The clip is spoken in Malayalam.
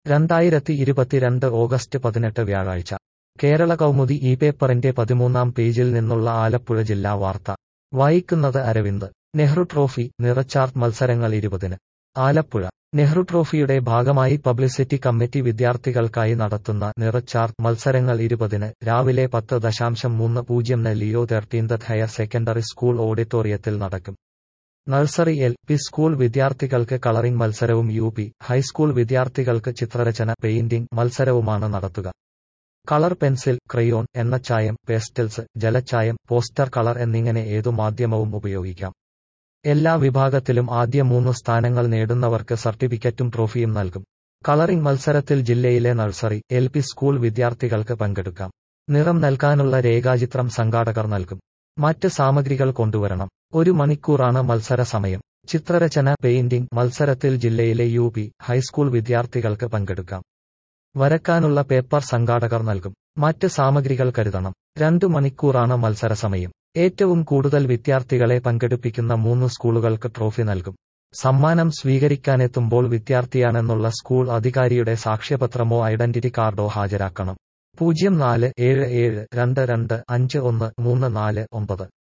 2022 ഓഗസ്റ്റ് 18 വ്യാഴാഴ്ച കേരള കൗമുദി ഈ പേപ്പറിന്റെ 13-ാം പേജിൽ നിന്നുള്ള ആലപ്പുഴ ജില്ലാ വാർത്ത വായിക്കുന്നത് അരവിന്ദ്. നെഹ്റു ട്രോഫി നിറച്ചാർട്ട് മത്സരങ്ങൾ 20-ന്. ആലപ്പുഴ നെഹ്റു ട്രോഫിയുടെ ഭാഗമായി പബ്ലിസിറ്റി കമ്മിറ്റി വിദ്യാർത്ഥികൾക്കായി നടത്തുന്ന നിറച്ചാർട്ട് മത്സരങ്ങൾ 20-ന് രാവിലെ 10:30-ന് Leo 13th higher secondary school ഓഡിറ്റോറിയത്തിൽ നടക്കും. Nursery L P. സ്കൂൾ വിദ്യാർത്ഥികൾക്ക് കളറിംഗ് മത്സരവും യു.പി. ഹൈസ്കൂൾ വിദ്യാർത്ഥികൾക്ക് ചിത്രരചന പെയിന്റിംഗ് മത്സരവുമാണ് നടത്തുക. കളർ പെൻസിൽ, ക്രയോൺ, എണ്ണച്ചായം, പേസ്റ്റൽസ്, ജലച്ചായം, പോസ്റ്റർ കളർ എന്നിങ്ങനെ ഏതു മാധ്യമവും ഉപയോഗിക്കാം. എല്ലാ വിഭാഗത്തിലും ആദ്യ 3 സ്ഥാനങ്ങൾ നേടുന്നവർക്ക് സർട്ടിഫിക്കറ്റും ട്രോഫിയും നൽകും. കളറിംഗ് മത്സരത്തിൽ ജില്ലയിലെ നഴ്സറി, എൽ.പി. സ്കൂൾ വിദ്യാർത്ഥികൾക്ക് പങ്കെടുക്കാം. നിറം നൽകാനുള്ള രേഖാചിത്രം സംഘാടകർ നൽകും. മറ്റ് സാമഗ്രികൾ കൊണ്ടുവരണം. 1 മണിക്കൂറാണ് മത്സര സമയം. ചിത്രരചന പെയിന്റിംഗ് മത്സരത്തിൽ ജില്ലയിലെ യു.പി. ഹൈസ്കൂൾ വിദ്യാർത്ഥികൾക്ക് പങ്കെടുക്കാം. വരക്കാനുള്ള പേപ്പർ സംഘാടകർ നൽകും. മറ്റ് സാമഗ്രികൾ കരുതണം. 2 മണിക്കൂറാണ് മത്സര സമയം. ഏറ്റവും കൂടുതൽ വിദ്യാർത്ഥികളെ പങ്കെടുപ്പിക്കുന്ന 3 സ്കൂളുകൾക്ക് ട്രോഫി നൽകും. സമ്മാനം സ്വീകരിക്കാനെത്തുമ്പോൾ വിദ്യാർത്ഥിയാണെന്നുള്ള സ്കൂൾ അധികാരിയുടെ സാക്ഷ്യപത്രമോ ഐഡന്റിറ്റി കാർഡോ ഹാജരാക്കണം. 047722513449